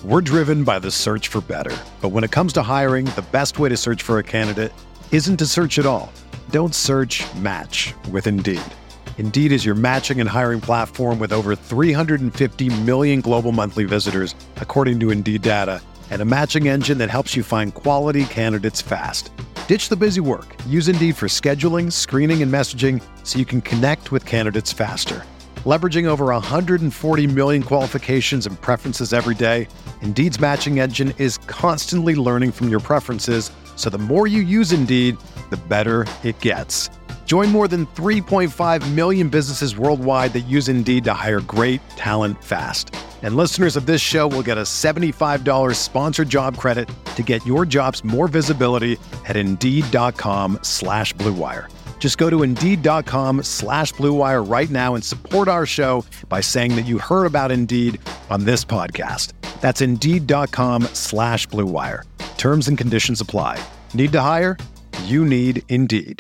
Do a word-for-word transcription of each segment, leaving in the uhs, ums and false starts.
We're driven by the search for better. But when it comes to hiring, the best way to search for a candidate isn't to search at all. Don't search, match with Indeed. Indeed is your matching and hiring platform with over three hundred fifty million global monthly visitors, according to Indeed data, and a matching engine that helps you find quality candidates fast. Ditch the busy work. Use Indeed for scheduling, screening, and messaging so you can connect with candidates faster. Leveraging over one hundred forty million qualifications and preferences every day, Indeed's matching engine is constantly learning from your preferences, so the more you use Indeed, the better it gets. Join more than three point five million businesses worldwide that use Indeed to hire great talent fast. And listeners of this show will get a seventy-five dollars sponsored job credit to get your jobs more visibility at Indeed.com slash Blue Wire. Just go to Indeed.com slash Blue Wire right now and support our show by saying that you heard about Indeed on this podcast. That's Indeed.com slash Blue Wire. Terms and conditions apply. Need to hire? You need Indeed.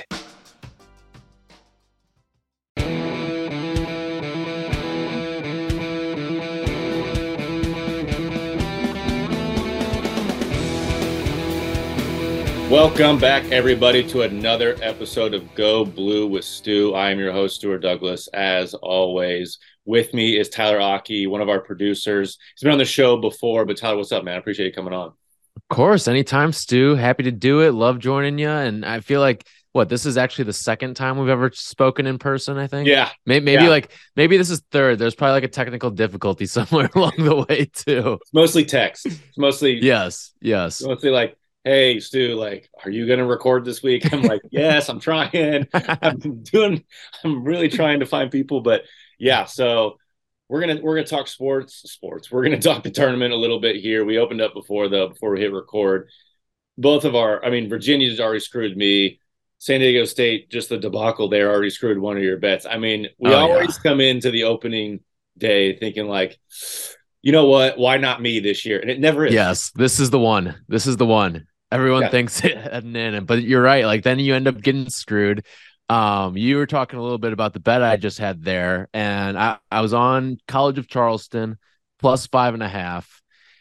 Welcome back, everybody, to another episode of Go Blue with Stu. I am your host, Stuart Douglas. As always, with me is Tyler Aki, one of our producers. He's been on the show before, but Tyler, what's up, man? I appreciate you coming on. Of course, anytime, Stu. Happy to do it. Love joining you. And I feel like, what, this is actually the second time we've ever spoken in person, I think? Yeah. Maybe, maybe yeah. like, maybe this is third. There's probably like a technical difficulty somewhere along the way, too. It's mostly text. It's mostly. Yes, yes. Mostly like, hey, Stu, like, are you going to record this week? I'm like, yes, I'm trying. I'm doing, I'm really trying to find people. But yeah, so we're going to, we're going to talk sports, sports. We're going to talk the tournament a little bit here. We opened up before though, before we hit record. Both of our, I mean, Virginia's already screwed me. San Diego State, just the debacle there already screwed one of your bets. I mean, we oh, always yeah. come into the opening day thinking like, you know what, why not me this year? And it never is. Yes, this is the one. This is the one. Everyone yeah. thinks it heading in, but you're right. Like then you end up getting screwed. Um, you were talking a little bit about the bet I just had there, and I, I was on College of Charleston plus five and a half,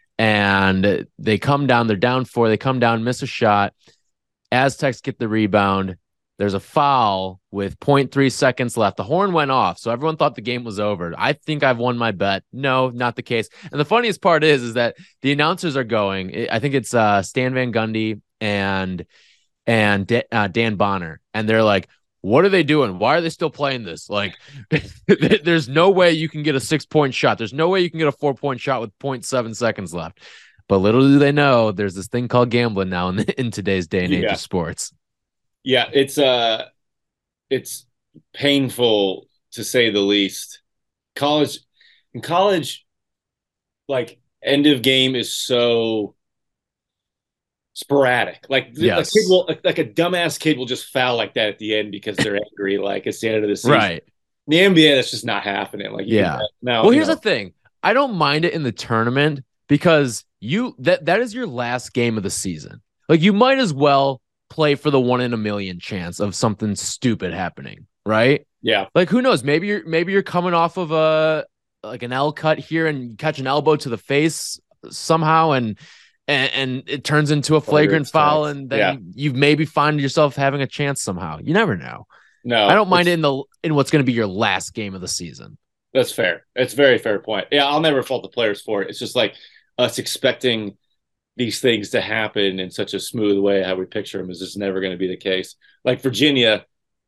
and they come down. They're down four. They come down, miss a shot. Aztecs get the rebound. There's a foul with zero point three seconds left. The horn went off, so everyone thought the game was over. I think I've won my bet. No, not the case. And the funniest part is, is that the announcers are going. I think it's uh, Stan Van Gundy and and D- uh, Dan Bonner, and they're like, "What are they doing? Why are they still playing this? Like, there's no way you can get a six point shot. There's no way you can get a four point shot with zero point seven seconds left." But little do they know, there's this thing called gambling now in, the, in today's day and age yeah. of sports. Yeah, it's uh, it's painful to say the least. College, in college, like end of game is so sporadic. Like yes. a kid will, like, like a dumbass kid will just foul like that at the end because they're angry. Like it's the end of the season. Right. In the N B A, that's just not happening. Like yeah. Now, well, here's know. the thing. I don't mind it in the tournament because you that that is your last game of the season. Like you might as well play for the one in a million chance of something stupid happening, right? Yeah. Like who knows? Maybe you're maybe you're coming off of a like an L cut here and you catch an elbow to the face somehow, and and, and it turns into a flagrant foul, and then yeah. you maybe find yourself having a chance somehow. You never know. No, I don't mind it in the in what's going to be your last game of the season. That's fair. It's a very fair point. Yeah, I'll never fault the players for it. It's just like us expecting these things to happen in such a smooth way, how we picture them, is just never going to be the case. Like Virginia,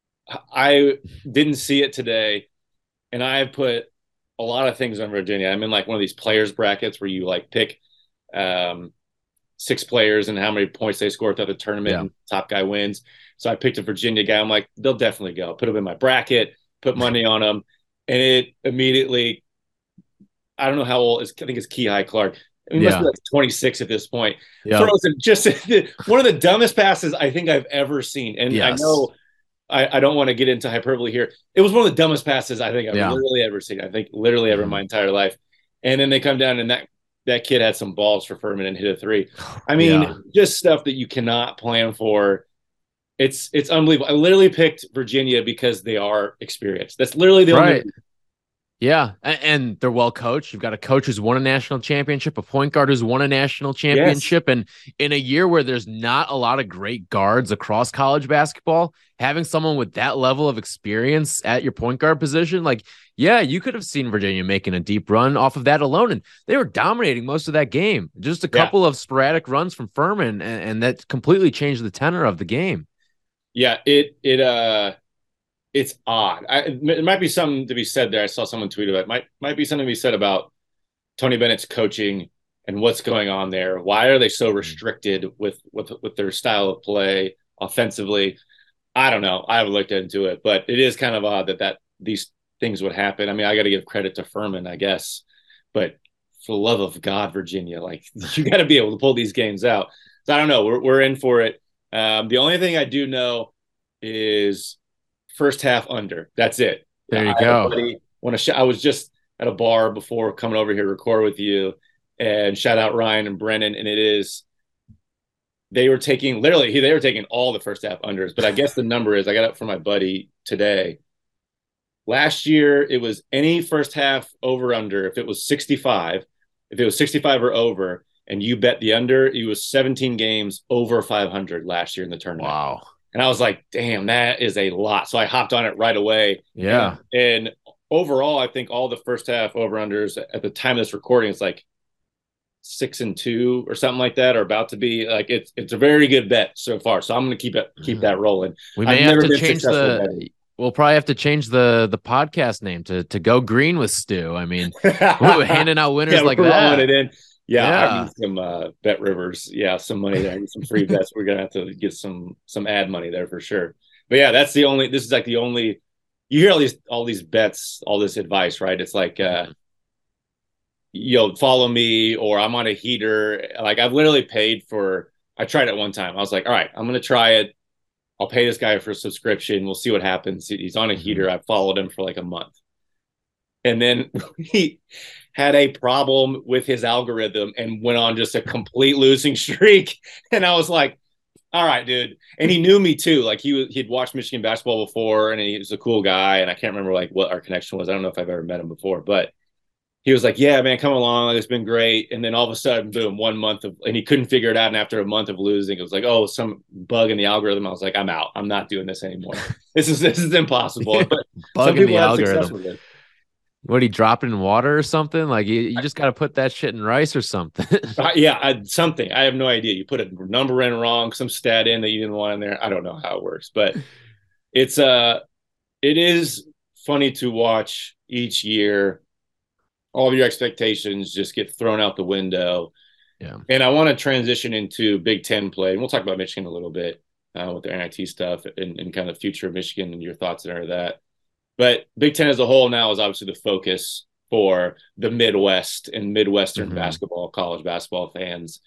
I didn't see it today, and I put a lot of things on Virginia. I'm in like one of these players brackets where you like pick um, six players and how many points they score throughout the tournament, yeah. and top guy wins. So I picked a Virginia guy. I'm like, they'll definitely go. Put them in my bracket, put money on them, and it immediately, I don't know how old, I think it's Kihei Clark. He must yeah. be like twenty-six at this point. Yep. Throws him just one of the dumbest passes I think I've ever seen. And yes. I know I, I don't want to get into hyperbole here. It was one of the dumbest passes I think I've yeah. literally ever seen. I think literally ever mm-hmm. in my entire life. And then they come down and that, that kid had some balls for Furman and hit a three. I mean, yeah. just stuff that you cannot plan for. It's it's unbelievable. I literally picked Virginia because they are experienced. That's literally the right. only Yeah, and they're well coached. You've got a coach who's won a national championship, a point guard who's won a national Yes. championship, and in a year where there's not a lot of great guards across college basketball, having someone with that level of experience at your point guard position, like, yeah, you could have seen Virginia making a deep run off of that alone, and they were dominating most of that game. Just a Yeah. couple of sporadic runs from Furman, and, and that completely changed the tenor of the game. Yeah, it it uh it's odd. I, it might be something to be said there. I saw someone tweet about it. Might might be something to be said about Tony Bennett's coaching and what's going on there. Why are they so restricted with with with their style of play offensively? I don't know. I haven't looked into it, but it is kind of odd that that these things would happen. I mean, I got to give credit to Furman, I guess, but for the love of God, Virginia, like you got to be able to pull these games out. So I don't know. We're we're in for it. Um, the only thing I do know is first half under. That's it. There you I go. Want to sh- I was just at a bar before coming over here to record with you, and shout out Ryan and Brennan. And it is, they were taking literally, they were taking all the first half unders, but I guess the number is, I got it from my buddy today. Last year, it was any first half over under. If it was sixty-five, if it was sixty-five or over, and you bet the under, it was seventeen games over five hundred last year in the tournament. Wow. And I was like, damn, that is a lot. So I hopped on it right away. Yeah. And, and overall, I think all the first half over-unders at the time of this recording, it's like six and two or something like that, or about to be. Like, it's it's a very good bet so far. So I'm going to keep it keep that rolling. We may I've have to change the betting. We'll probably have to change the the podcast name to to Go Green with Stu. I mean, handing out winners yeah, like we're that. It in. Yeah, yeah. I need some uh, Bet Rivers. Yeah, some money there, some free bets. We're gonna have to get some some ad money there for sure. But yeah, that's the only. This is like the only. You hear all these all these bets, all this advice, right? It's like, uh, you know, follow me, or I'm on a heater. Like, I've literally paid for. I tried it one time. I was like, all right, I'm gonna try it. I'll pay this guy for a subscription. We'll see what happens. He's on a heater. I followed him for like a month, and then he had a problem with his algorithm and went on just a complete losing streak. And I was like, all right, dude. And he knew me too. Like, he he'd watched Michigan basketball before, and he was a cool guy. And I can't remember like what our connection was. I don't know if I've ever met him before, but he was like, yeah, man, come along. It's been great. And then all of a sudden, boom, one month of, and he couldn't figure it out. And after a month of losing, it was like, oh, some bug in the algorithm. I was like, I'm out. I'm not doing this anymore. This is, this is impossible. But bug in the algorithm. What, he drop it in water or something? Like, you, you just got to put that shit in rice or something. uh, yeah, I, something. I have no idea. You put a number in wrong, some stat in that you didn't want in there. I don't know how it works, but it's uh, it is funny to watch each year. All of your expectations just get thrown out the window. Yeah, and I want to transition into Big Ten play, and we'll talk about Michigan a little bit uh, with the N I T stuff and, and kind of the future of Michigan and your thoughts and that. But Big Ten as a whole now is obviously the focus for the Midwest and Midwestern mm-hmm. basketball, college basketball fans.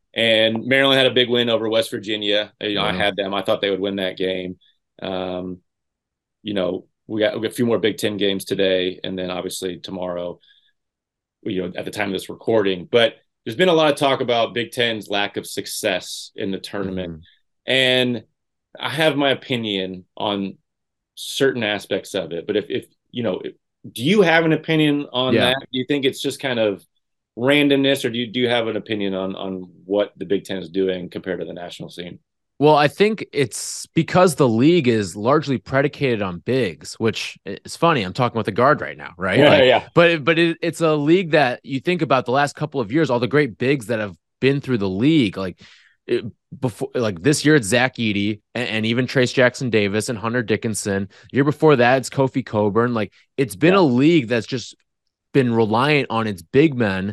And Maryland had a big win over West Virginia. You know, mm-hmm. I had them. I thought they would win that game. Um, you know, we got, we got a few more Big Ten games today, and then obviously tomorrow, you know, at the time of this recording. But there's been a lot of talk about Big Ten's lack of success in the tournament. Mm-hmm. And I have my opinion on certain aspects of it, but if, if you know, if, do you have an opinion on yeah. that? Do you think it's just kind of randomness, or do you do you have an opinion on on what the Big Ten is doing compared to the national scene? Well, I think it's because the league is largely predicated on bigs, which is funny. I'm talking with a guard right now, right? Yeah, like, yeah. But but it, it's a league that you think about the last couple of years, all the great bigs that have been through the league, like. It, before, like this year, it's Zach Edey and, and even Trace Jackson Davis and Hunter Dickinson. Year before that, it's Kofi Coburn. Like, it's been yeah. a league that's just been reliant on its big men,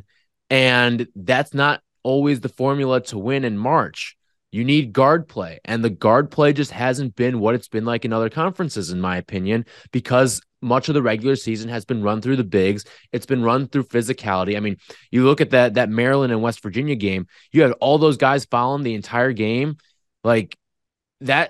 and that's not always the formula to win in March. You need guard play, and the guard play just hasn't been what it's been like in other conferences, in my opinion, because much of the regular season has been run through the bigs. It's been run through physicality. I mean, you look at that that Maryland and West Virginia game, you had all those guys following the entire game. Like that,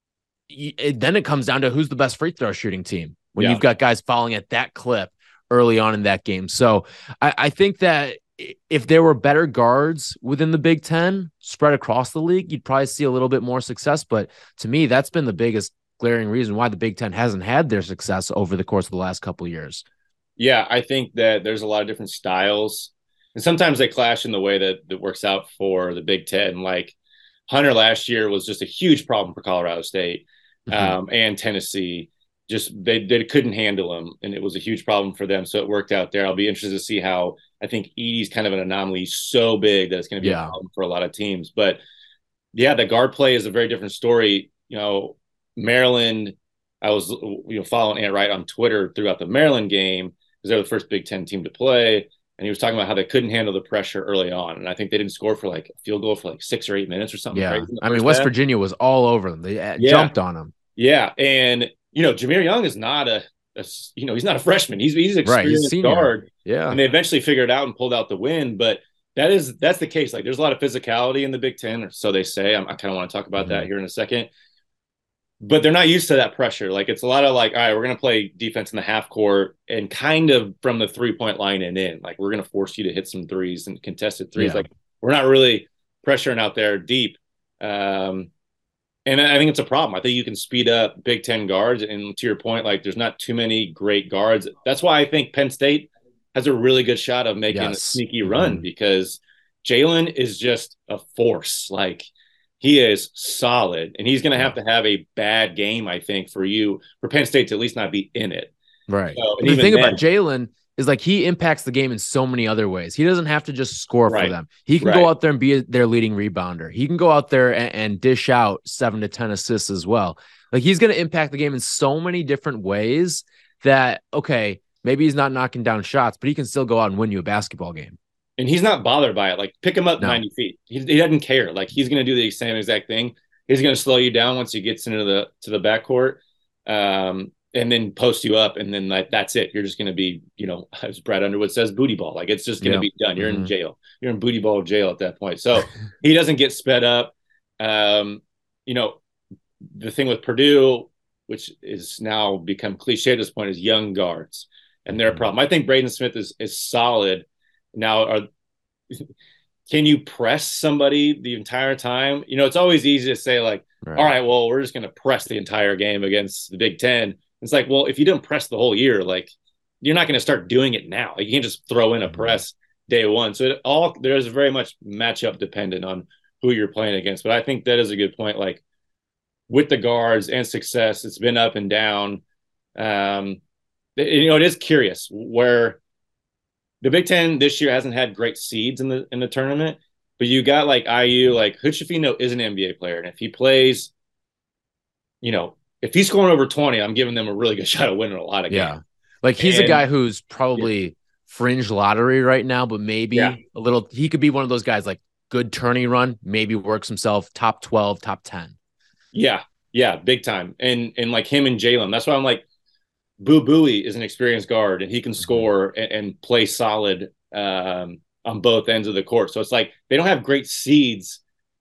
it, then it comes down to who's the best free throw shooting team when yeah. you've got guys falling at that clip early on in that game. So I, I think that if there were better guards within the Big Ten spread across the league, you'd probably see a little bit more success. But to me, that's been the biggest glaring reason why the Big Ten hasn't had their success over the course of the last couple of years. Yeah, I think that there's a lot of different styles, and sometimes they clash in the way that that works out for the Big Ten. Like Hunter last year was just a huge problem for Colorado State Mm-hmm. um, and Tennessee. Just they they couldn't handle him, and it was a huge problem for them. So it worked out there. I'll be interested to see how. I think Edey's kind of an anomaly, He's so big that it's going to be Yeah. a problem for a lot of teams. But yeah, the guard play is a very different story. You know, Maryland. I was you know following Ant Wright on Twitter throughout the Maryland game because they're the first Big Ten team to play, and he was talking about how they couldn't handle the pressure early on, and I think they didn't score for like a field goal for like six or eight minutes or something. Yeah, Crazy I mean West half. Virginia was all over them. They uh, yeah. jumped on them. Yeah, and you know Jahmir Young is not a, a you know he's not a freshman. He's he's an experienced right, he's guard. Yeah, and they eventually figured it out and pulled out the win, but. That is that's the case. Like there's a lot of physicality in the Big Ten, or so they say. I'm, I kind of want to talk about mm-hmm. that here in a second. But they're not used to that pressure. Like it's a lot of like, all right, we're going to play defense in the half court and kind of from the three point line and in. Like we're going to force you to hit some threes and contested threes. Yeah. Like we're not really pressuring out there deep. Um, and I think it's a problem. I think you can speed up Big Ten guards. And to your point, like there's not too many great guards. That's why I think Penn State has a really good shot of making yes. a sneaky run mm-hmm. because Jalen is just a force. Like he is solid, and he's going to have to have a bad game, I think, for you, for Penn State to at least not be in it. Right. So, the thing then, about Jalen is like he impacts the game in so many other ways. He doesn't have to just score right. for them. He can right. go out there and be their leading rebounder. He can go out there and, and dish out seven to ten assists as well. Like he's going to impact the game in so many different ways that, okay, maybe he's not knocking down shots, but he can still go out and win you a basketball game. And he's not bothered by it. Like, pick him up no. ninety feet. He, he doesn't care. Like, he's going to do the same exact thing. He's going to slow you down once he gets into the to the backcourt, um, and then post you up, and then like that's it. You're just going to be, you know, as Brad Underwood says, booty ball. Like, it's just going to yeah. be done. You're mm-hmm. in jail. You're in booty ball jail at that point. So he doesn't get sped up. Um, you know, the thing with Purdue, which is now become cliche at this point, is young guards. And their problem. I think Braden Smith is is solid. Now, are can you press somebody the entire time? You know, it's always easy to say like, right. all right, well, we're just going to press the entire game against the Big Ten. It's like, well, if you didn't press the whole year, like you're not going to start doing it now. Like, you can't just throw in a press day one. So it all there's very much matchup dependent on who you're playing against. But I think that is a good point. Like with the guards and success, it's been up and down. Um, You know, it is curious where the Big Ten this year hasn't had great seeds in the in the tournament, but you got like I U, like Hood-Schifino is an N B A player, and if he plays, you know, if he's scoring over twenty, I'm giving them a really good shot of winning a lot of yeah. games. Like he's and, a guy who's probably yeah. fringe lottery right now, but maybe yeah. a little. He could be one of those guys like good tourney run, maybe works himself top twelve, top ten. Yeah, yeah, big time, and and like him and Jalen. That's why I'm like. Boo Buie is an experienced guard, and he can score and, and play solid um, on both ends of the court. So it's like they don't have great seeds,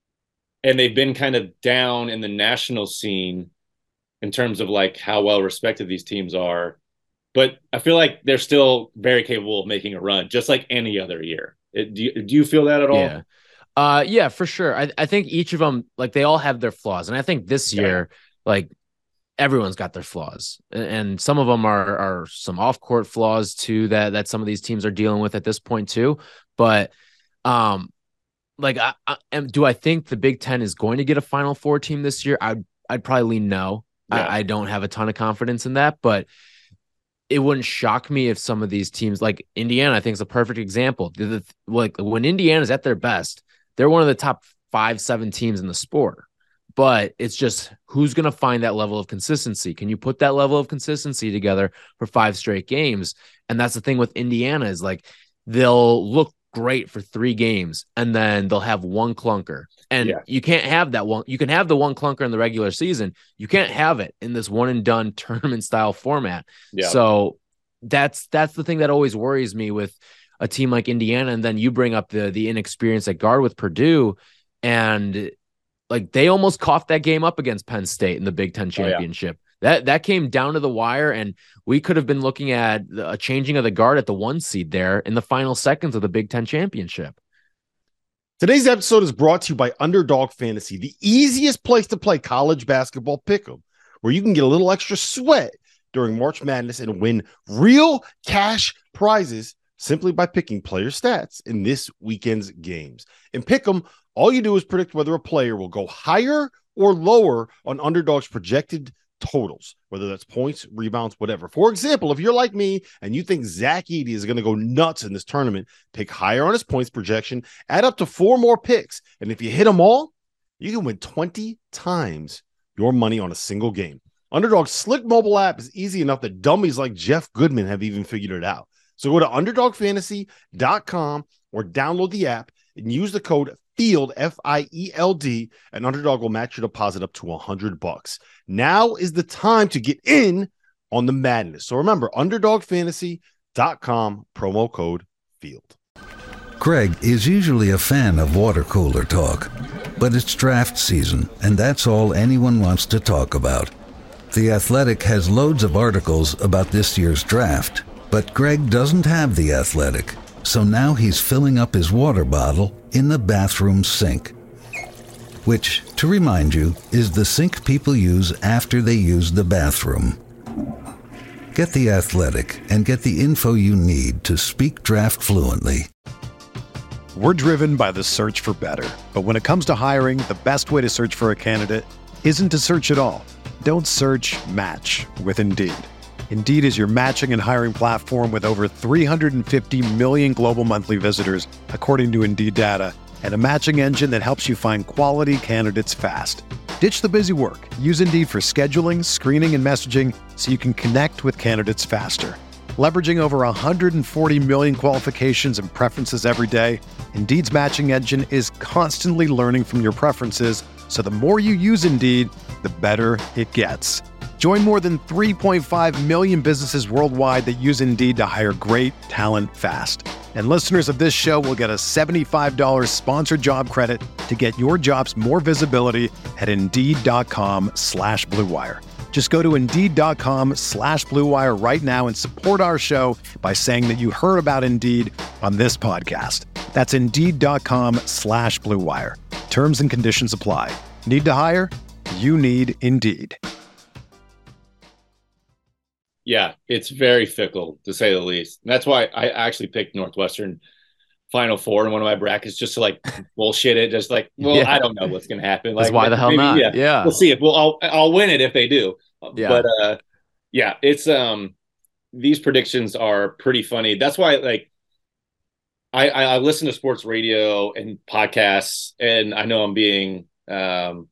and they've been kind of down in the national scene in terms of like how well respected these teams are. But I feel like they're still very capable of making a run, just like any other year. It, do, you, do you feel that at all? Yeah, uh, yeah, for sure. I, I think each of them, like they all have their flaws, and I think this year, yeah. like. Everyone's got their flaws, and some of them are are some off court flaws too that that some of these teams are dealing with at this point too. But, um, like, I, I am. Do I think the Big Ten is going to get a Final Four team this year? I'd I'd probably lean no. Yeah. I, I don't have a ton of confidence in that, but it wouldn't shock me if some of these teams, like Indiana, I think is a perfect example. The, the, like when Indiana's at their best, they're one of the top five, seven teams in the sport. But it's just who's going to find that level of consistency? Can you put that level of consistency together for five straight games? And that's the thing with Indiana is like they'll look great for three games and then they'll have one clunker. And yeah. you can't have that one. You can have the one clunker in the regular season. You can't have it in this one and done tournament style format. Yeah. So that's that's the thing that always worries me with a team like Indiana. And then you bring up the the inexperience at guard with Purdue, and like they almost coughed that game up against Penn State in the Big Ten championship. Oh, yeah. That that came down to the wire, and we could have been looking at a changing of the guard at the one seed there in the final seconds of the Big Ten championship. Today's episode is brought to you by Underdog Fantasy, the easiest place to play college basketball pick'em, where you can get a little extra sweat during March Madness and win real cash prizes simply by picking player stats in this weekend's games. In Pick'em, all you do is predict whether a player will go higher or lower on Underdog's projected totals, whether that's points, rebounds, whatever. For example, if you're like me and you think Zach Edey is going to go nuts in this tournament, pick higher on his points projection, add up to four more picks, and if you hit them all, you can win twenty times your money on a single game. Underdog's slick mobile app is easy enough that dummies like Jeff Goodman have even figured it out. So go to underdog fantasy dot com or download the app and use the code FIELD, F I E L D, and Underdog will match your deposit up to one hundred bucks. Now is the time to get in on the madness. So remember, underdog fantasy dot com, promo code FIELD. Greg is usually a fan of water cooler talk, but it's draft season, and that's all anyone wants to talk about. The Athletic has loads of articles about this year's draft, but Greg doesn't have The Athletic, so now he's filling up his water bottle in the bathroom sink, which, to remind you, is the sink people use after they use the bathroom. Get The Athletic and get the info you need to speak draft fluently. We're driven by the search for better. But when it comes to hiring, the best way to search for a candidate isn't to search at all. Don't search, match with Indeed. Indeed is your matching and hiring platform with over three hundred fifty million global monthly visitors, according to Indeed data, and a matching engine that helps you find quality candidates fast. Ditch the busy work. Use Indeed for scheduling, screening, and messaging so you can connect with candidates faster. Leveraging over one hundred forty million qualifications and preferences every day, Indeed's matching engine is constantly learning from your preferences, so the more you use Indeed, the better it gets. Join more than three point five million businesses worldwide that use Indeed to hire great talent fast. And listeners of this show will get a seventy-five dollars sponsored job credit to get your jobs more visibility at Indeed.com slash Blue Wire. Just go to Indeed.com slash Blue Wire right now and support our show by saying that you heard about Indeed on this podcast. That's Indeed.com slash Blue Wire. Terms and conditions apply. Need to hire? You need Indeed. Yeah, it's very fickle, to say the least. And that's why I actually picked Northwestern Final Four in one of my brackets, just to like bullshit it. Just like, well, yeah. I don't know what's going to happen. Like, That's why the hell maybe, not? Yeah, yeah, we'll see if we'll. I'll, I'll win it if they do. Yeah. But uh, yeah, it's um, these predictions are pretty funny. That's why, like, I I, I listen to sports radio and podcasts, and I know I'm being um,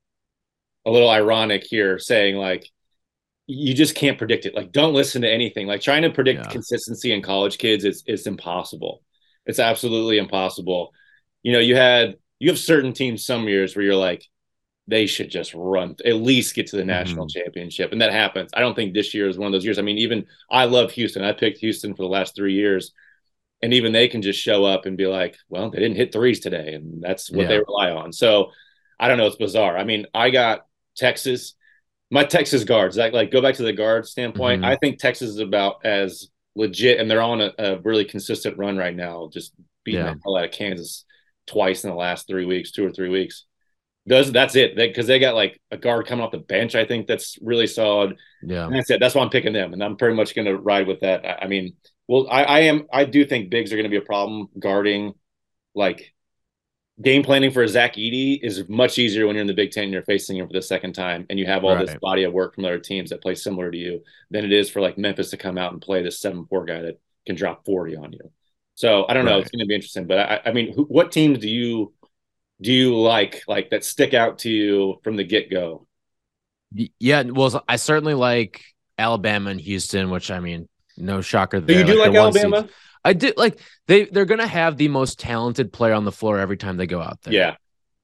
a little ironic here, saying like, you just can't predict it. Like, don't listen to anything. Like, trying to predict Yeah. consistency in college kids is is impossible. It's absolutely impossible. You know, you had you have certain teams some years where you're like, they should just run, at least get to the national Mm-hmm. championship, and that happens. I don't think this year is one of those years. I mean, even I love Houston. I picked Houston for the last three years, and even they can just show up and be like, well, they didn't hit threes today, and that's what Yeah. they rely on. So I don't know. It's bizarre. I mean, I got Texas. My Texas guards, like, like go back to the guard standpoint. Mhm. I think Texas is about as legit, and they're on a, a really consistent run right now, just beating Yeah. the hell out of Kansas twice in the last three weeks, two or three weeks. Does that's it? Because they, they got like a guard coming off the bench, I think that's really solid. yeah, And that's it. That's why I'm picking them, and I'm pretty much going to ride with that. I, I mean, well, I, I am. I do think bigs are going to be a problem guarding. Like, game planning for a Zach Edey is much easier when you're in the Big Ten and you're facing him for the second time, and you have all this Right. body of work from other teams that play similar to you than it is for like Memphis to come out and play this seven four guy that can drop forty on you. So I don't know. Right. It's going to be interesting. But I, I mean, who, what teams do you do you like like that stick out to you from the get go? Y- yeah. Well, I certainly like Alabama and Houston, which I mean, no shocker. Do you there. do like they're one Alabama? seeds. I do like they they're gonna have the most talented player on the floor every time they go out there. Yeah.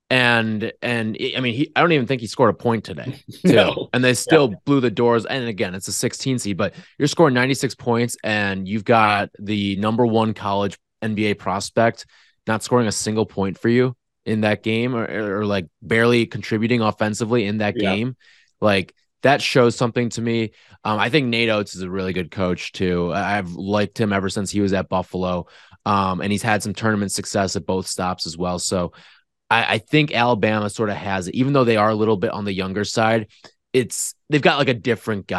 And and I mean, he I don't even think he scored a point today. Too. No. And they still blew the doors. And again, it's a sixteen seed, but you're scoring ninety-six points, and you've got the number one college N B A prospect not scoring a single point for you in that game, or, or, or like barely contributing offensively in that Yeah. game. Like, that shows something to me. Um, I think Nate Oates is a really good coach too. I've liked him ever since he was at Buffalo. Um, and he's had some tournament success at both stops as well. So I, I think Alabama sort of has it, even though they are a little bit on the younger side. It's they've got like a different guy.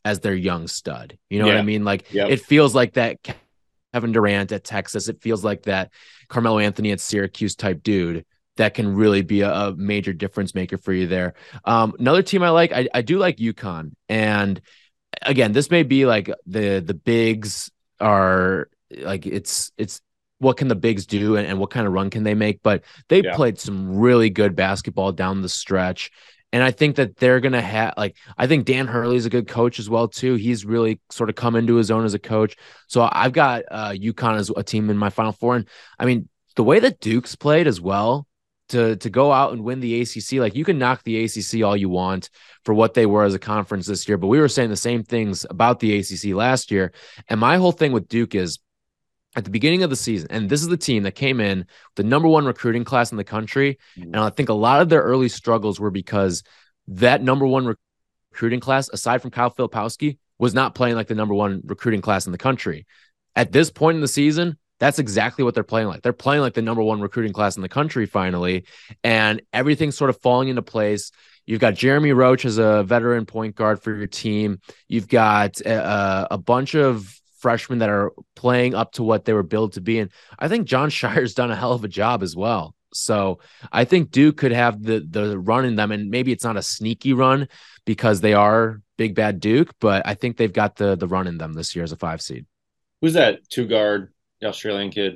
as their young stud. You know yeah. what I mean? Like yep. it feels like that Kevin Durant at Texas. It feels like that Carmelo Anthony at Syracuse type dude that can really be a, a major difference maker for you there. Um, another team I like, I, I do like UConn. And again, this may be like the the bigs are like it's it's what can the bigs do and, and what kind of run can they make? But they yeah. played some really good basketball down the stretch. And I think that they're going to have, like, I think Dan Hurley's a good coach as well, too. He's really sort of come into his own as a coach. So I've got uh, UConn as a team in my Final Four. And I mean, the way that Duke's played as well, to to go out and win the A C C, like you can knock the A C C all you want for what they were as a conference this year. But we were saying the same things about the A C C last year. And my whole thing with Duke is, at the beginning of the season, and this is the team that came in the number one recruiting class in the country. Mm-hmm. And I think a lot of their early struggles were because that number one rec- recruiting class, aside from Kyle Filipowski, was not playing like the number one recruiting class in the country. At this point in the season, that's exactly what they're playing like. They're playing like the number one recruiting class in the country finally, and everything's sort of falling into place. You've got Jeremy Roach as a veteran point guard for your team. You've got a, a bunch of freshmen that are playing up to what they were billed to be. And I think John Shire's done a hell of a job as well. So I think Duke could have the the run in them, and maybe it's not a sneaky run because they are big bad Duke, but I think they've got the the run in them this year as a five seed. Who's that two guard, the Australian kid?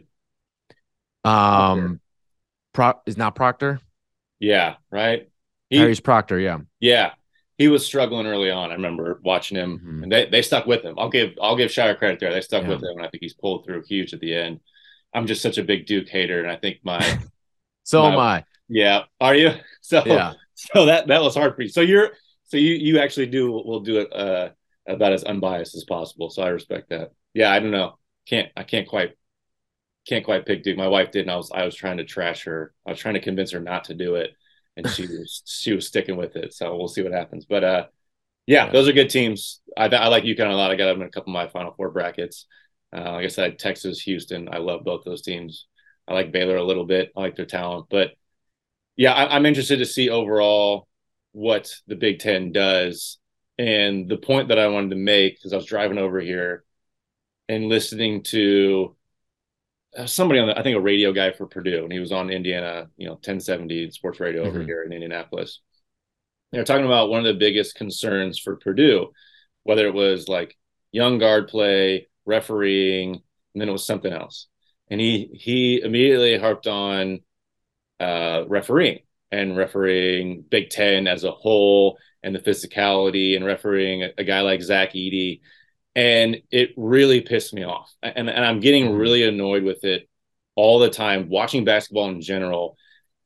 Um, Pro is not Proctor. Yeah, right. He, Harry's Proctor. Yeah, yeah. He was struggling early on. I remember watching him, mm-hmm. and they, they stuck with him. I'll give I'll give Shire credit there. They stuck yeah. with him, and I think he's pulled through huge at the end. I'm just such a big Duke hater, and I think my so my, am I. Yeah, are you? So yeah. So that that was hard for you. So you're so you you actually do will do it uh, about as unbiased as possible. So I respect that. Yeah, I don't know. Can't I can't quite can't quite pick Duke. My wife did, and I was I was trying to trash her. I was trying to convince her not to do it. And she was she was sticking with it, so we'll see what happens. But uh, yeah, those are good teams. I I like UConn a lot. I got them in a couple of my Final Four brackets. Uh, like I said, Texas, Houston. I love both those teams. I like Baylor a little bit. I like their talent, but yeah, I, I'm interested to see overall what the Big Ten does. And the point that I wanted to make, because I was driving over here and listening to somebody on the, I think a radio guy for Purdue, and he was on Indiana, you know, ten seventy sports radio over mm-hmm. here in Indianapolis. They're talking about one of the biggest concerns for Purdue, whether it was like young guard play, refereeing, and then it was something else. And he he immediately harped on uh, refereeing and refereeing Big Ten as a whole, and the physicality, and refereeing a, a guy like Zach Edey. And it really pissed me off. And, and I'm getting really annoyed with it all the time, watching basketball in general.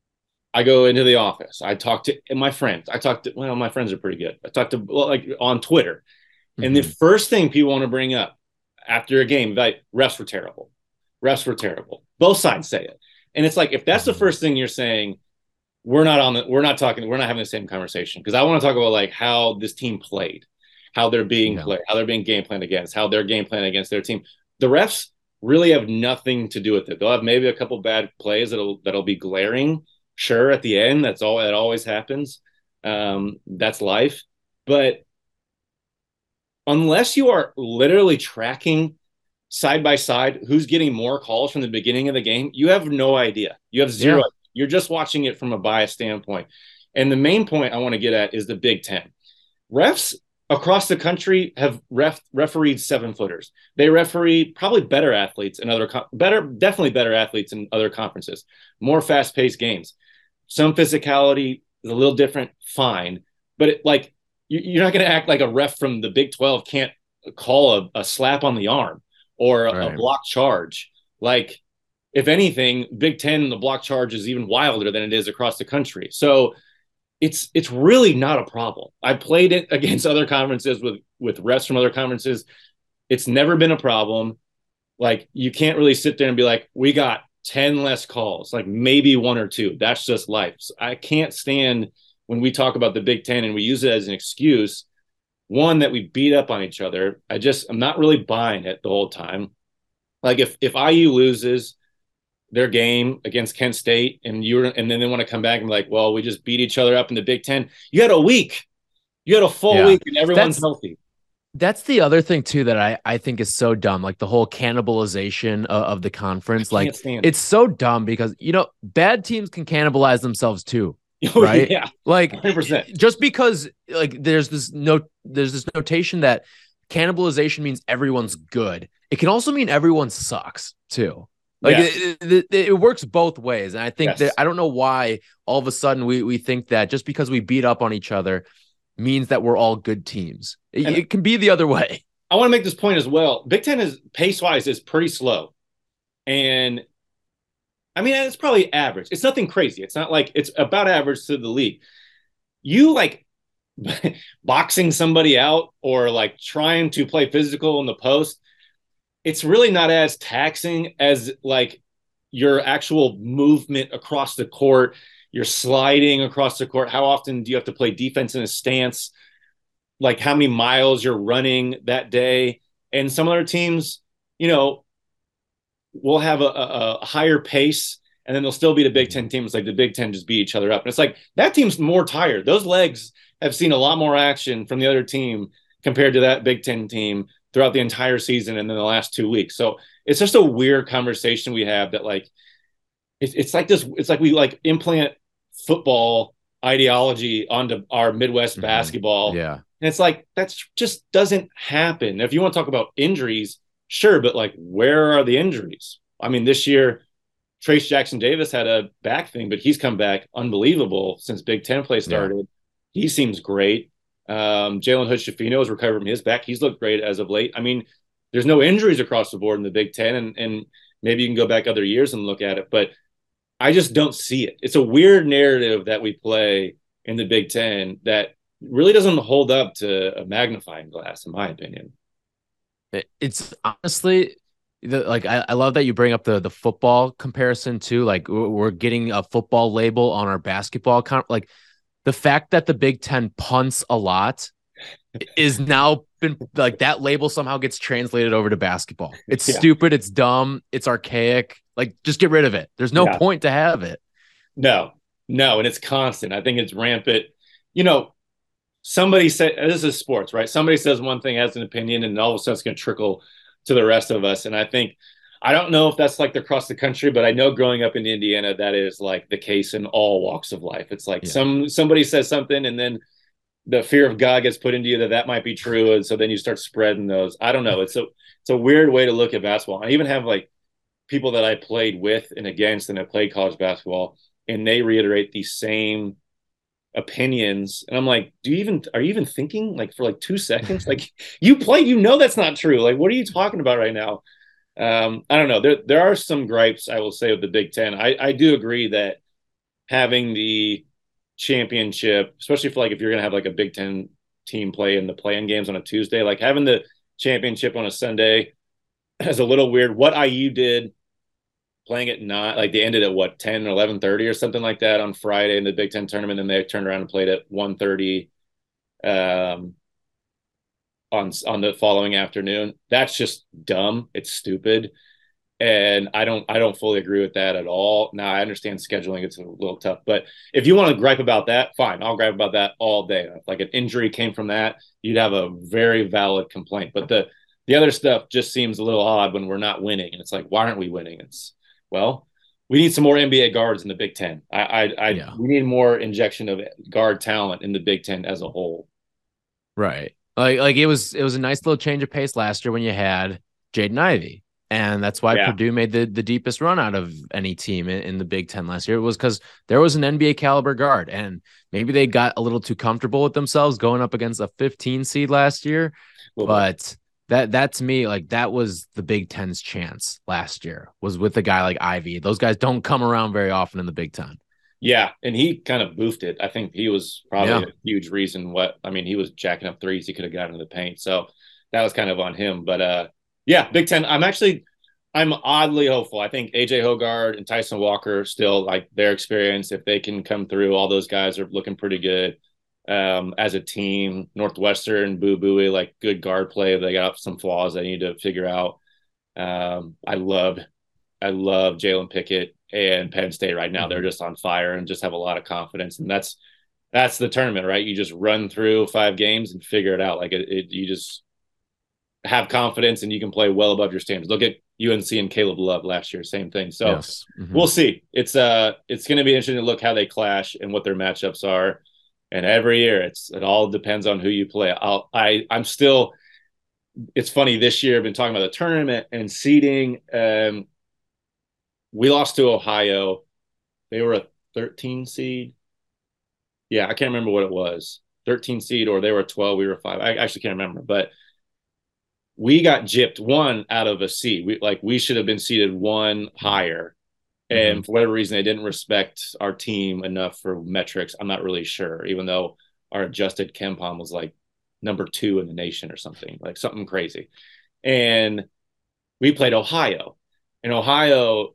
I go into the office. I talk to my friends. I talk to, well, my friends are pretty good. I talk to, well, like on Twitter. Mm-hmm. And the first thing people want to bring up after a game, like, refs were terrible. Refs were terrible. Both sides say it. And it's like, if that's the first thing you're saying, we're not on the, we're not talking, we're not having the same conversation. Because I want to talk about like how this team played. How they're being yeah. played, how they're being game planned against, how they're game planning against their team. The refs really have nothing to do with it. They'll have maybe a couple bad plays that'll that'll be glaring, sure, at the end. That's all that always happens. Um, that's life. But unless you are literally tracking side by side who's getting more calls from the beginning of the game, you have no idea. You have zero. Yeah. You're just watching it from a biased standpoint. And the main point I want to get at is the Big Ten. Refs across the country have ref, refereed seven footers. They referee probably better athletes in other better, definitely better athletes in other conferences. More fast paced games. Some physicality is a little different, fine, but it, like you, you're not going to act like a ref from the Big twelve can't call a, a slap on the arm or a, right. a block charge. Like, if anything, Big Ten the block charge is even wilder than it is across the country. So. It's it's really not a problem. I played it against other conferences with, with refs from other conferences. It's never been a problem. Like, you can't really sit there and be like, we got ten less calls, like maybe one or two. That's just life. So I can't stand when we talk about the Big Ten and we use it as an excuse, one, that we beat up on each other. I just, I'm not really buying it the whole time. Like, if, if I U loses their game against Kent State, and you're, and then they want to come back and be like, well, we just beat each other up in the Big Ten. You had a week, you had a full yeah. week, and everyone's that's, healthy. That's the other thing too that I, I think is so dumb, like the whole cannibalization of, of the conference. Like it's so dumb because, you know, bad teams can cannibalize themselves too, right? Yeah, like one hundred percent. Just because like there's this no there's this notation that cannibalization means everyone's good. It can also mean everyone sucks too. Like yes. it, it, it works both ways, and I think yes. that I don't know why all of a sudden we we think that just because we beat up on each other means that we're all good teams. It, it can be the other way. I want to make this point as well. Big Ten is pace-wise is pretty slow. And I mean, it's probably average. It's nothing crazy. It's not like it's about average to the league. You like boxing somebody out or like trying to play physical in the post. It's really not as taxing as like your actual movement across the court. You're sliding across the court. How often do you have to play defense in a stance? Like how many miles you're running that day? And some other teams, you know, will have a, a, a higher pace, and then they'll still beat a Big Ten team. It's like the Big Ten just beat each other up. And it's like that team's more tired. Those legs have seen a lot more action from the other team compared to that Big Ten team throughout the entire season and then the last two weeks. So it's just a weird conversation we have that like, it's, it's like this, it's like we like implant football ideology onto our Midwest mm-hmm. basketball. Yeah. And it's like, that just doesn't happen. If you want to talk about injuries, sure. But like, where are the injuries? I mean, this year, Trace Jackson Davis had a back thing, but he's come back unbelievable since Big Ten play started. Yeah. He seems great. Um, Jalen Hood-Schifino has recovered from his back. He's looked great as of late. I mean, there's no injuries across the board in the Big Ten, and, and maybe you can go back other years and look at it, but I just don't see it. It's a weird narrative that we play in the Big Ten that really doesn't hold up to a magnifying glass, in my opinion. It's honestly the, like, I, I love that you bring up the, the football comparison too. Like we're getting a football label on our basketball. Con- like the fact that the Big Ten punts a lot is now been like that label somehow gets translated over to basketball. It's yeah. stupid. It's dumb. It's archaic. Like just get rid of it. There's no yeah. point to have it. No, no. And it's constant. I think it's rampant. You know, somebody said, this is sports, right? Somebody says one thing, has an opinion, and all of a sudden it's going to trickle to the rest of us. And I think, I don't know if that's like across the country, but I know growing up in Indiana, that is like the case in all walks of life. It's like yeah. some somebody says something, and then the fear of God gets put into you that that might be true. And so then you start spreading those. I don't know. It's a, it's a weird way to look at basketball. I even have like people that I played with and against and I played college basketball, and they reiterate these same opinions. And I'm like, do you even, are you even thinking like for like two seconds? Like you play, you know, that's not true. Like, what are you talking about right now? Um, I don't know. There, there are some gripes, I will say, with the Big Ten. I, I do agree that having the championship, especially for like if you're gonna have like a Big Ten team play in the play-in games on a Tuesday, like having the championship on a Sunday is a little weird. What I U did playing it not like they ended at what ten or eleven thirty or something like that on Friday in the Big Ten tournament, and they turned around and played at one thirty um on on the following afternoon. That's just dumb. It's stupid. And I don't I don't fully agree with that at all. Now, I understand scheduling, it's a little tough. But if you want to gripe about that, fine. I'll gripe about that all day. If like an injury came from that, you'd have a very valid complaint. But the the other stuff just seems a little odd when we're not winning. And it's like, why aren't we winning? It's, well, we need some more N B A guards in the Big Ten. I, I, I yeah. We need more injection of guard talent in the Big Ten as a whole. Right. Like, like it was it was a nice little change of pace last year when you had Jaden Ivey. And that's why yeah. Purdue made the, the deepest run out of any team in, in the Big Ten last year. It was because there was an N B A caliber guard, and maybe they got a little too comfortable with themselves going up against a fifteen seed last year. Well, but that that to me, like that was the Big Ten's chance last year, was with a guy like Ivey. Those guys don't come around very often in the Big Ten. Yeah, and he kind of boofed it. I think he was probably yeah. a huge reason. What I mean, he was jacking up threes. He could have gotten in the paint, so that was kind of on him. But uh. Yeah, Big Ten. I'm actually, I'm oddly hopeful. I think A J Hoggard and Tyson Walker still, like their experience, if they can come through, all those guys are looking pretty good um, as a team. Northwestern, Boo Buie, like good guard play. They got some flaws they need to figure out. Um, I love, I love Jalen Pickett and Penn State right now. They're just on fire and just have a lot of confidence. And that's, that's the tournament, right? You just run through five games and figure it out. Like it, it you just, have confidence and you can play well above your standards. Look at U N C and Caleb Love last year, same thing. So yes. mm-hmm. we'll see. It's uh, it's going to be interesting to look how they clash and what their matchups are. And every year, it's it all depends on who you play. I'll, I I'm still. It's funny this year. I've been talking about the tournament and seeding. Um, we lost to Ohio. They were a thirteen seed. Yeah, I can't remember what it was. thirteen seed, or they were a twelve. We were a five. I actually can't remember, but we got gypped one out of a seed. We like we should have been seeded one higher. And mm-hmm. for whatever reason, they didn't respect our team enough for metrics. I'm not really sure, even though our adjusted KenPom was like number two in the nation or something, like something crazy. And we played Ohio, and Ohio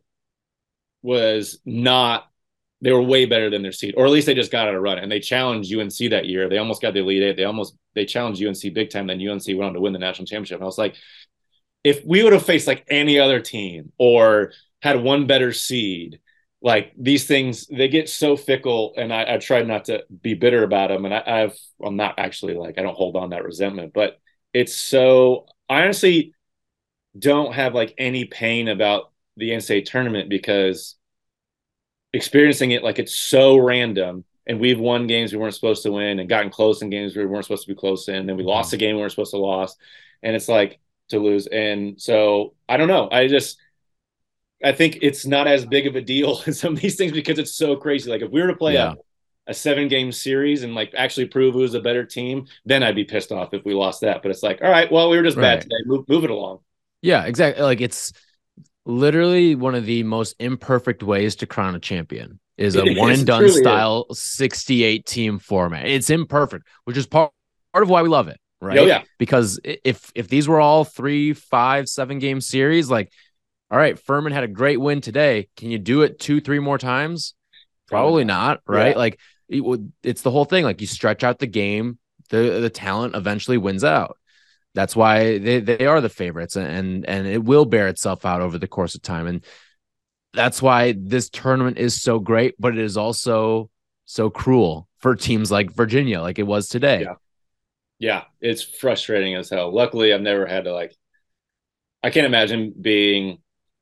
was not, they were way better than their seed, or at least they just got out of run. And they challenged U N C that year. They almost got the Elite Eight. They almost, they challenged U N C big time. Then U N C went on to win the national championship. And I was like, if we would have faced like any other team or had one better seed, like these things, they get so fickle. And I, I tried not to be bitter about them. And I, I've, I'm not actually like, I don't hold on that resentment, but it's so, I honestly don't have like any pain about the N C double A tournament because experiencing it, like it's so random. And we've won games we weren't supposed to win and gotten close in games we weren't supposed to be close in. And then we lost a game we weren't supposed to lose. And it's like to lose. And so I don't know. I just, I think it's not as big of a deal as some of these things because it's so crazy. Like if we were to play yeah. a, a seven game series and like actually prove who's a better team, then I'd be pissed off if we lost that. But it's like, all right, well, we were just right. bad today. Move, move it along. Yeah, exactly. Like it's literally one of the most imperfect ways to crown a champion is a it one is, and done style is. sixty-eight team format. It's imperfect, which is part, part of why we love it. Right. Oh, yeah. Because if, if these were all three, five, seven game series, like, all right, Furman had a great win today. Can you do it two, three more times? Probably not, right? Yeah. Like it would, it's the whole thing. Like you stretch out the game, the the talent eventually wins out. That's why they, they are the favorites, and and it will bear itself out over the course of time. And that's why this tournament is so great, but it is also so cruel for teams like Virginia, like it was today. Yeah, yeah, it's frustrating as hell. Luckily, I've never had to like. I can't imagine being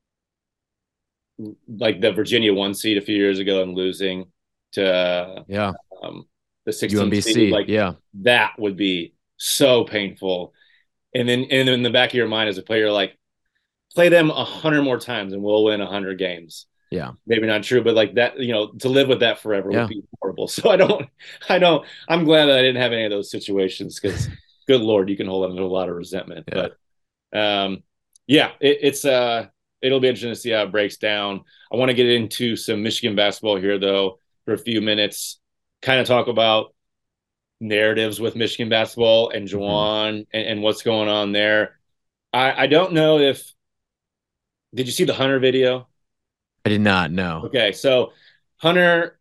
like the Virginia one seed a few years ago and losing to yeah um, the sixteen U M B C seed. Like yeah, that would be so painful. And then and in the back of your mind as a player, like play them a hundred more times and we'll win a hundred games. Yeah, maybe not true, but like that, you know, to live with that forever yeah. would be horrible. So I don't, I don't. I'm glad that I didn't have any of those situations because, good Lord, you can hold on to a lot of resentment. Yeah. But um, yeah, it, it's uh. It'll be interesting to see how it breaks down. I want to get into some Michigan basketball here, though, for a few minutes. Kind of talk about narratives with Michigan basketball and Juwan mm-hmm. and, and what's going on there. I, I don't know if – did you see the Hunter video? I did not, no. Okay, so Hunter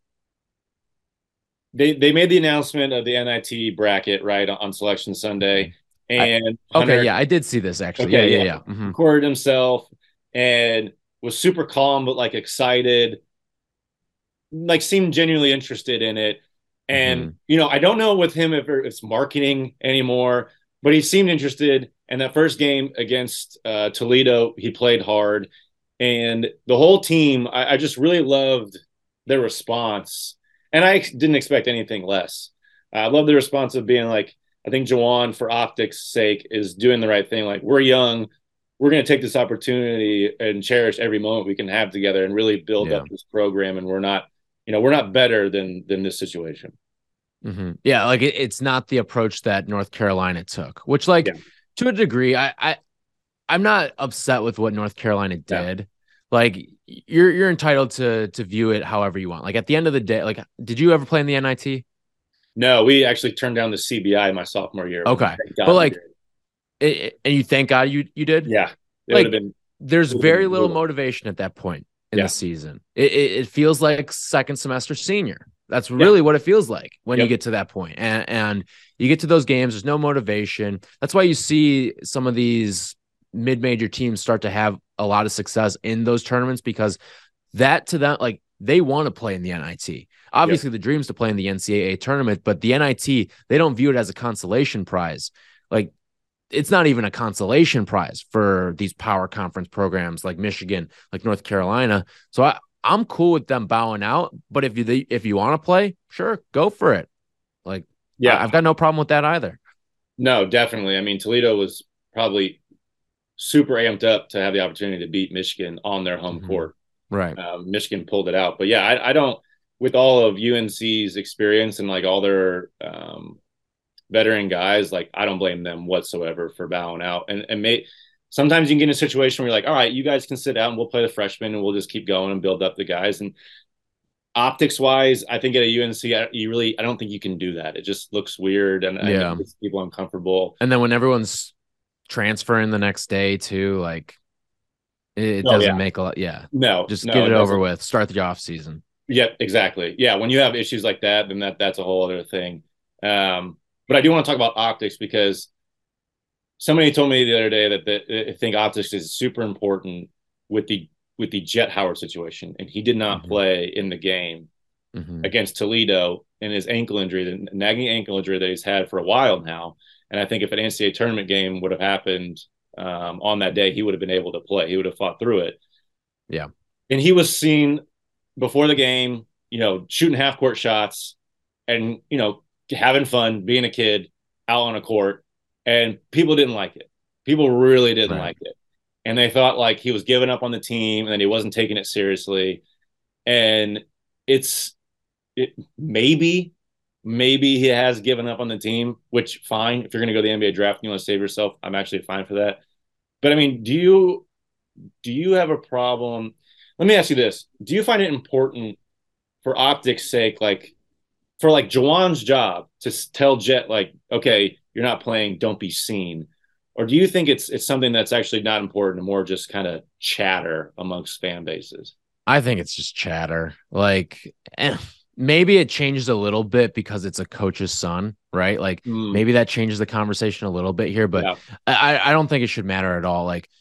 they, – they made the announcement of the N I T bracket, right, on, on Selection Sunday. And I, Hunter, okay, yeah, I did see this, actually. Okay, yeah, yeah, yeah. yeah. Mm-hmm. Recorded himself. And was super calm, but like excited, like seemed genuinely interested in it. And, mm-hmm. you know, I don't know with him if it's marketing anymore, but he seemed interested. And that first game against uh, Toledo, he played hard. And the whole team, I, I just really loved their response. And I didn't expect anything less. I love the response of being like, I think Juwan, for optics' sake, is doing the right thing. Like, we're young. We're going to take this opportunity and cherish every moment we can have together and really build yeah. up this program. And we're not, you know, we're not better than, than this situation. Mm-hmm. Yeah. Like it, it's not the approach that North Carolina took, which like yeah. to a degree, I, I, I'm not upset with what North Carolina did. Yeah. Like you're, you're entitled to, to view it however you want. Like at the end of the day, like, did you ever play in the N I T? No, we actually turned down the C B I my sophomore year. Okay. But like, It, and you thank God you you did? Yeah. Like, been, there's very little cool. motivation at that point in yeah. the season. It, it it feels like second semester senior. That's really yeah. what it feels like when yep. you get to that point. And, and you get to those games, there's no motivation. That's why you see some of these mid-major teams start to have a lot of success in those tournaments because that to them, like they want to play in the N I T. Obviously, yep. the dream is to play in the N C double A tournament, but the N I T, they don't view it as a consolation prize. Like, it's not even a consolation prize for these power conference programs like Michigan, like North Carolina. So I, I'm cool with them bowing out. But if you if you want to play, sure, go for it. Like, yeah, I, I've got no problem with that either. No, definitely. I mean, Toledo was probably super amped up to have the opportunity to beat Michigan on their home mm-hmm. court. Right. Um, Michigan pulled it out. But yeah, I, I don't, with all of U N C's experience and like all their um, veteran guys, like I don't blame them whatsoever for bowing out. And and may, sometimes you can get in a situation where you're like, all right, you guys can sit out and we'll play the freshmen and we'll just keep going and build up the guys. And optics wise, I think at a U N C, I, you really, I don't think you can do that. It just looks weird and yeah. I makes people uncomfortable. And then when everyone's transferring the next day too, like it, it oh, doesn't yeah. make a lot. Yeah. No, just no, get it, it over with. Start the off season. Yeah, exactly. Yeah. When you have issues like that, then that that's a whole other thing. Um, but I do want to talk about optics because somebody told me the other day that the, I think optics is super important with the with the Jet Howard situation, and he did not mm-hmm. play in the game mm-hmm. against Toledo in his ankle injury, the nagging ankle injury that he's had for a while now. And I think if an N C double A tournament game would have happened um, on that day, he would have been able to play. He would have fought through it. Yeah, and he was seen before the game, you know, shooting half court shots, and you know, having fun, being a kid out on a court. And people didn't like it. People really didn't right. like it. And they thought like he was giving up on the team and he wasn't taking it seriously. And it's it, maybe, maybe he has given up on the team, which fine. If you're going to go to the N B A draft and you want to save yourself, I'm actually fine for that. But I mean, do you, do you have a problem? Let me ask you this. Do you find it important for optics sake, like for like Jawan's job to tell Jet, like, okay, you're not playing, don't be seen? Or do you think it's it's something that's actually not important and more just kind of chatter amongst fan bases? I think it's just chatter. Like, eh, maybe it changes a little bit because it's a coach's son, right? Like, mm. maybe that changes the conversation a little bit here, but yeah. I, I don't think it should matter at all. Like,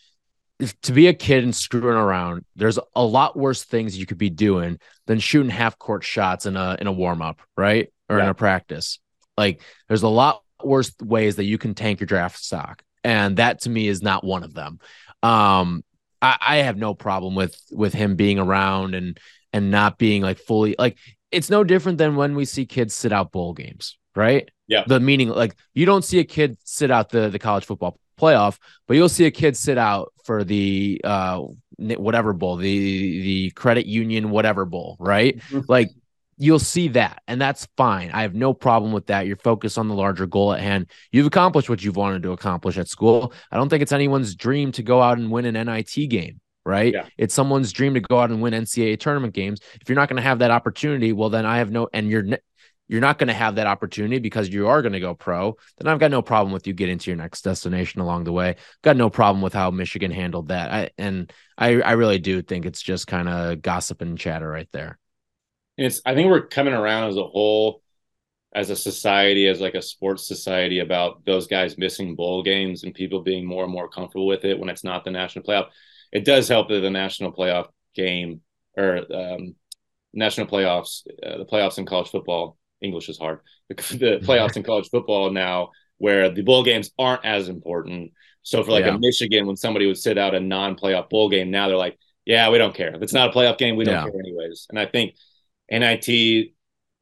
to be a kid and screwing around, there's a lot worse things you could be doing than shooting half court shots in a in a warm up, right? Or yeah. in a practice. Like, there's a lot worse ways that you can tank your draft stock, and that to me is not one of them. Um, I, I have no problem with with him being around and and not being like fully like. It's no different than when we see kids sit out bowl games, right? Yeah. The meaning, like, you don't see a kid sit out the the college football playoff, but you'll see a kid sit out for the uh whatever bowl, the the credit union whatever bowl, right? Mm-hmm. Like, you'll see that, and that's fine. I have no problem with that. You're focused on the larger goal at hand. You've accomplished what you've wanted to accomplish at school. I don't think it's anyone's dream to go out and win an N I T game, right? Yeah. It's someone's dream to go out and win N C double A tournament games. If you're not going to have that opportunity, well, then I have no, and you're you're not going to have that opportunity because you are going to go pro, then I've got no problem with you getting to your next destination along the way. Got no problem with how Michigan handled that. I, and I, I really do think it's just kind of gossip and chatter right there. It's, I think we're coming around as a whole, as a society, as like a sports society, about those guys missing bowl games and people being more and more comfortable with it when it's not the national playoff. It does help that the national playoff game or um, national playoffs, uh, the playoffs in college football, English is hard, the playoffs in college football now, where the bowl games aren't as important. So for like yeah. a Michigan, when somebody would sit out a non-playoff bowl game, now they're like, yeah, we don't care. If it's not a playoff game, we don't yeah. care anyways. And I think N I T,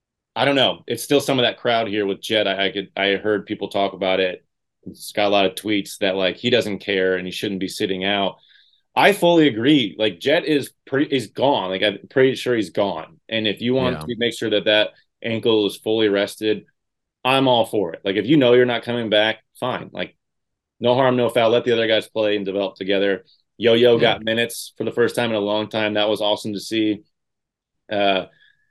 I don't know. It's still some of that crowd here with Jet. I, I could, I heard people talk about it. It's got a lot of tweets that like he doesn't care and he shouldn't be sitting out. I fully agree. Like, Jet is pretty is gone. Like, I'm pretty sure he's gone. And if you want yeah. to make sure that that ankle is fully rested, I'm all for it. Like, if you know you're not coming back, fine. Like, no harm, no foul. Let the other guys play and develop together. Yo-Yo yeah. got minutes for the first time in a long time. That was awesome to see. Uh,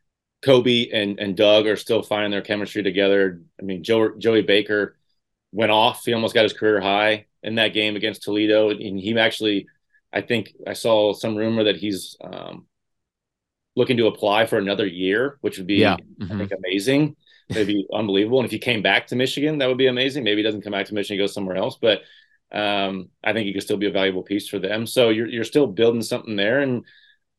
Kobe and, and Doug are still finding their chemistry together. I mean, Joe, Joey Baker went off. He almost got his career high in that game against Toledo. And he actually, I think I saw some rumor that he's um, looking to apply for another year, which would be, yeah. mm-hmm. I think, amazing. That'd be unbelievable. And if he came back to Michigan, that would be amazing. Maybe he doesn't come back to Michigan, he goes somewhere else. But um, I think he could still be a valuable piece for them. So you're you're still building something there. And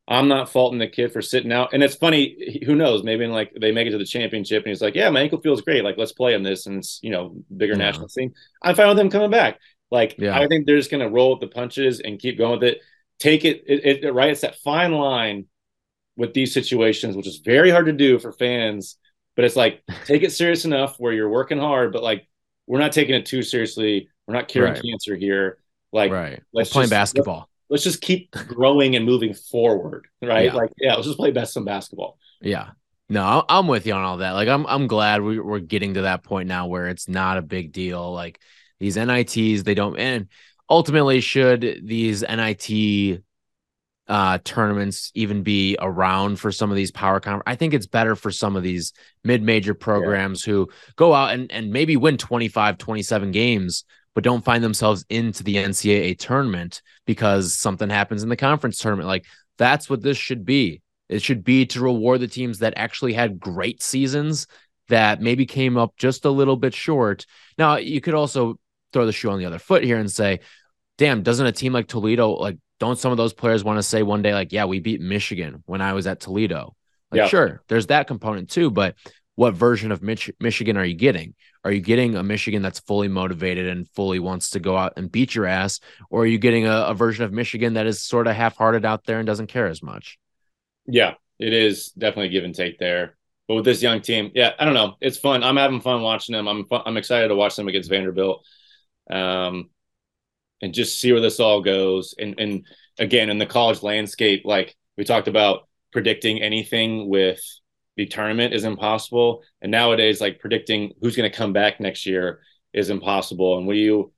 I'm not faulting the kid for sitting out. And it's funny, who knows? Maybe in like they make it to the championship and he's like, yeah, my ankle feels great. Like, let's play on this. And it's, you know, bigger yeah. national scene. I'm fine with them coming back. Like, yeah. I think they're just going to roll with the punches and keep going with it. Take it, it, it, right? It's that fine line with these situations, which is very hard to do for fans. But it's like, take it serious enough where you're working hard, but like, we're not taking it too seriously. We're not curing right. cancer here. Like, right. let's play basketball. Let's just keep growing and moving forward, right? Yeah. Like, yeah, let's just play best some basketball. Yeah. No, I'm with you on all that. Like, I'm I'm glad we, we're getting to that point now where it's not a big deal. Like, these N I Ts, they don't, and ultimately, should these N I T uh, tournaments even be around for some of these power conferences? I think it's better for some of these mid-major programs yeah. who go out and, and maybe win twenty-five, twenty-seven games, but don't find themselves into the N C double A tournament because something happens in the conference tournament. Like, that's what this should be. It should be to reward the teams that actually had great seasons that maybe came up just a little bit short. Now, you could also throw the shoe on the other foot here and say, damn, doesn't a team like Toledo, like, don't some of those players want to say one day, like, yeah, we beat Michigan when I was at Toledo? Like, yeah. Sure, there's that component too, but what version of Mich- Michigan are you getting? Are you getting a Michigan that's fully motivated and fully wants to go out and beat your ass? Or are you getting a, a version of Michigan that is sort of half-hearted out there and doesn't care as much? Yeah, it is definitely give and take there. But with this young team, yeah, I don't know. It's fun. I'm having fun watching them. I'm fun, I'm excited to watch them against Vanderbilt. Um, and just see where this all goes. And, and again, in the college landscape, like we talked about, predicting anything with the tournament is impossible. And nowadays, like predicting who's going to come back next year is impossible. And we, you,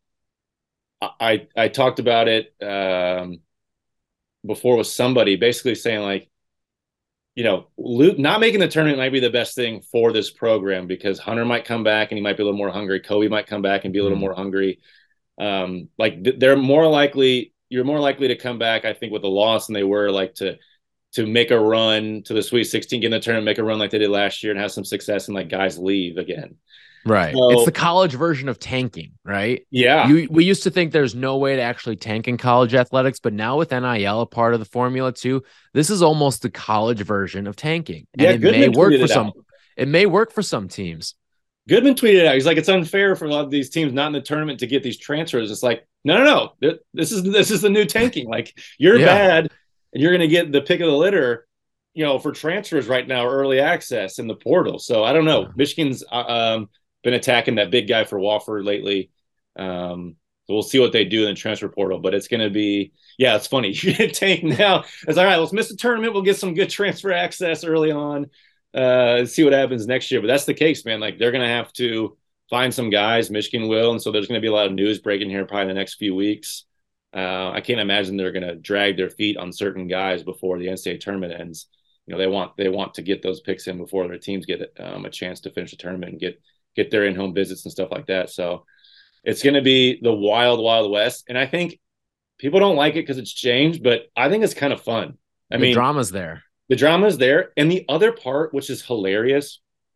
I, I talked about it um, before with somebody basically saying like, you know, not making the tournament might be the best thing for this program because Hunter might come back and he might be a little more hungry. Kobe might come back and be a little mm-hmm. more hungry. Um, like they're more likely, you're more likely to come back, I think, with a loss than they were like to, to make a run to the Sweet sixteen, get in the tournament, make a run like they did last year and have some success and like guys leave again. Right. So, it's the college version of tanking, right? Yeah. You, we used to think there's no way to actually tank in college athletics, but now with N I L a part of the formula too, this is almost the college version of tanking. And yeah, it Goodman may work for it some, out. it may work for some teams. Goodman tweeted out, he's like, it's unfair for a lot of these teams not in the tournament to get these transfers. It's like, no, no, no. This is, this is the new tanking. Like you're yeah. bad and you're going to get the pick of the litter, you know, for transfers right now, early access in the portal. So I don't know. Yeah. Michigan's, um, been attacking that big guy for Wofford lately. Um, so we'll see what they do in the transfer portal, but it's going to be, yeah, it's funny. You get tanked now. It's all right. Let's miss the tournament. We'll get some good transfer access early on, uh, see what happens next year. But that's the case, man. Like they're going to have to find some guys. Michigan will. And so there's going to be a lot of news breaking here probably in the next few weeks. Uh, I can't imagine they're going to drag their feet on certain guys before the N C double A tournament ends. You know, they want, they want to get those picks in before their teams get um, a chance to finish the tournament and get, get their in-home visits and stuff like that. So it's going to be the wild, wild west. And I think people don't like it because it's changed, but I think it's kind of fun. I the mean, drama's there. The drama's there. And the other part, which is hilarious,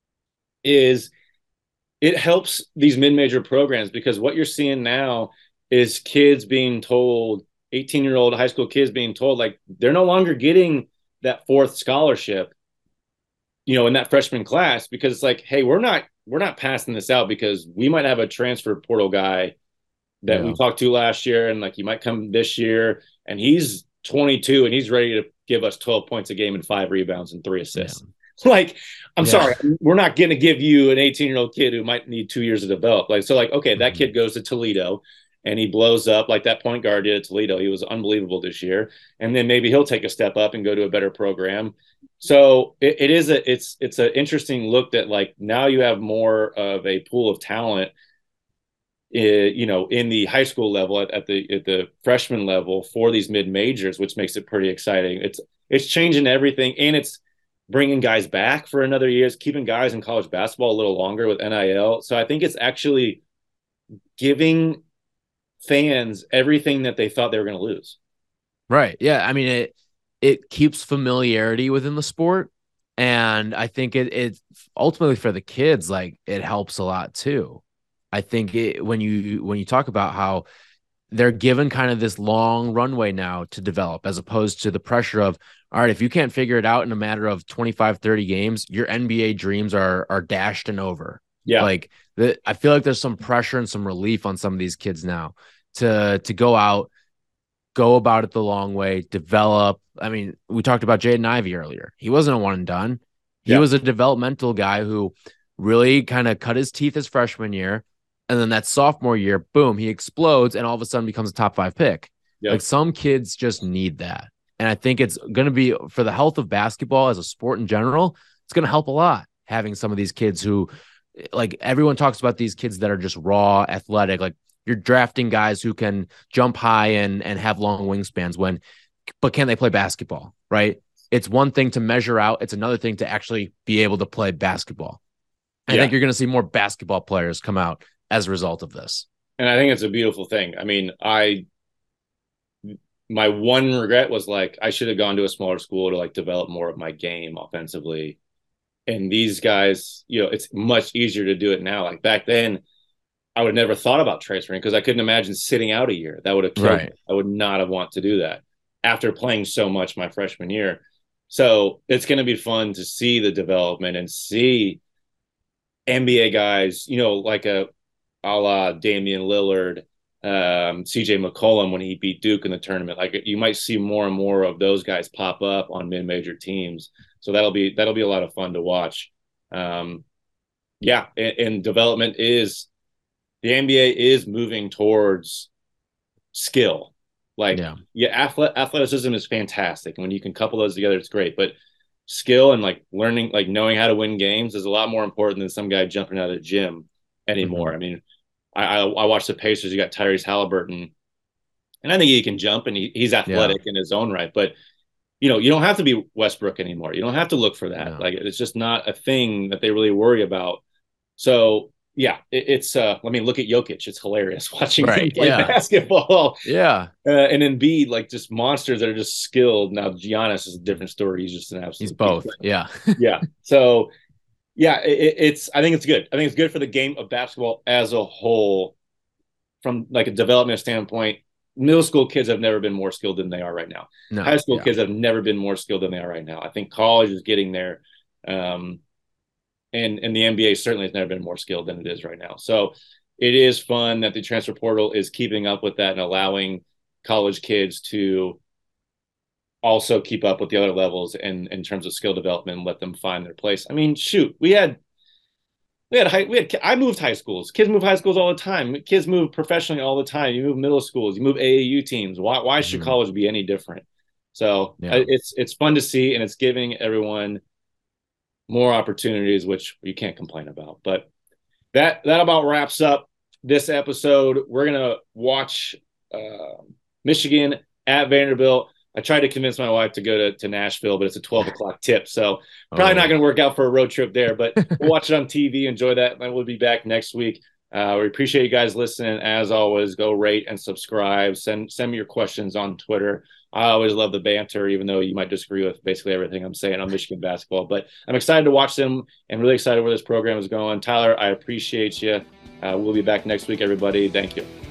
is it helps these mid-major programs because what you're seeing now is kids being told, eighteen-year-old high school kids being told, like, they're no longer getting that fourth scholarship, you know, in that freshman class because it's like, hey, we're not, we're not passing this out because we might have a transfer portal guy that yeah. we talked to last year and like he might come this year and he's twenty-two and he's ready to give us twelve points a game and five rebounds and three assists. Yeah. Like, I'm yeah. sorry, we're not going to give you an eighteen-year-old kid who might need two years to develop. Like, so like, okay, mm-hmm. that kid goes to Toledo and he blows up like that point guard did at Toledo. He was unbelievable this year. And then maybe he'll take a step up and go to a better program. So it, it is a, it's, it's an interesting look that like now you have more of a pool of talent, uh, you know, in the high school level at, at the, at the freshman level for these mid majors, which makes it pretty exciting. It's, it's changing everything and it's bringing guys back for another year. It's keeping guys in college basketball a little longer with N I L. So I think it's actually giving fans everything that they thought they were going to lose. Right. Yeah. I mean, it, it keeps familiarity within the sport. And I think it, it ultimately for the kids, like it helps a lot too. I think it, when you, when you talk about how they're given kind of this long runway now to develop, as opposed to the pressure of all right, if you can't figure it out in a matter of twenty-five, thirty games, your N B A dreams are are dashed and over. Yeah. Like the, I feel like there's some pressure and some relief on some of these kids now to, to go out, go about it the long way, develop. I mean, we talked about Jaden Ivey earlier. He wasn't a one and done. He yeah. was a developmental guy who really kind of cut his teeth his freshman year. And then that sophomore year, boom, he explodes and all of a sudden becomes a top five pick. Yep. Like some kids just need that. And I think it's going to be for the health of basketball as a sport in general. It's going to help a lot having some of these kids who, like, everyone talks about these kids that are just raw athletic. Like you're drafting guys who can jump high and, and have long wingspans when, but can they play basketball? Right. It's one thing to measure out. It's another thing to actually be able to play basketball. Yeah. I think you're going to see more basketball players come out as a result of this. And I think it's a beautiful thing. I mean, I, my one regret was like, I should have gone to a smaller school to like develop more of my game offensively. And these guys, you know, it's much easier to do it now. Like back then, I would have never thought about transferring because I couldn't imagine sitting out a year. That would have killed right. me. I would not have want to do that after playing so much my freshman year. So it's going to be fun to see the development and see N B A guys, you know, like a a la Damian Lillard, um, C J McCollum when he beat Duke in the tournament. Like you might see more and more of those guys pop up on mid-major teams. So that'll be that'll be a lot of fun to watch. Um, yeah, and, and development is the N B A is moving towards skill. Like yeah, yeah athlet, athleticism is fantastic. And when you can couple those together, it's great. But skill and like learning, like knowing how to win games is a lot more important than some guy jumping out of the gym anymore. Mm-hmm. I mean, I, I I watched the Pacers. You got Tyrese Halliburton, and I think he can jump and he, he's athletic yeah. in his own right. But you know, you don't have to be Westbrook anymore. You don't have to look for that. No. Like it's just not a thing that they really worry about. So yeah, it, it's uh I mean, look at Jokic. It's hilarious watching right. him play yeah. basketball. Yeah. Uh, and Embiid, like just monsters that are just skilled. Now Giannis is a different story. He's just an absolute He's both. Yeah. yeah. So yeah, it, it's I think it's good. I think it's good for the game of basketball as a whole from like a development standpoint. Middle school kids have never been more skilled than they are right now. No, High school yeah. kids have never been more skilled than they are right now. I think college is getting there. Um, and, and the N B A certainly has never been more skilled than it is right now. So it is fun that the transfer portal is keeping up with that and allowing college kids to also keep up with the other levels in, in terms of skill development and let them find their place. I mean, shoot, we had We had high, we had I moved high schools. Kids move high schools all the time. Kids move professionally all the time. You move middle schools. You move A A U teams. Why why should mm-hmm. college be any different? So yeah. it's it's fun to see, and it's giving everyone more opportunities, which you can't complain about. But that that about wraps up this episode. We're gonna watch uh, Michigan at Vanderbilt. I tried to convince my wife to go to, to Nashville, but it's a twelve o'clock tip. So probably oh. not going to work out for a road trip there, but we'll watch it on T V, enjoy that. And we'll be back next week. Uh, we appreciate you guys listening. As always, go rate and subscribe. Send, send me your questions on Twitter. I always love the banter, even though you might disagree with basically everything I'm saying on Michigan basketball, but I'm excited to watch them and really excited where this program is going. Tyler, I appreciate you. Uh, we'll be back next week, everybody. Thank you.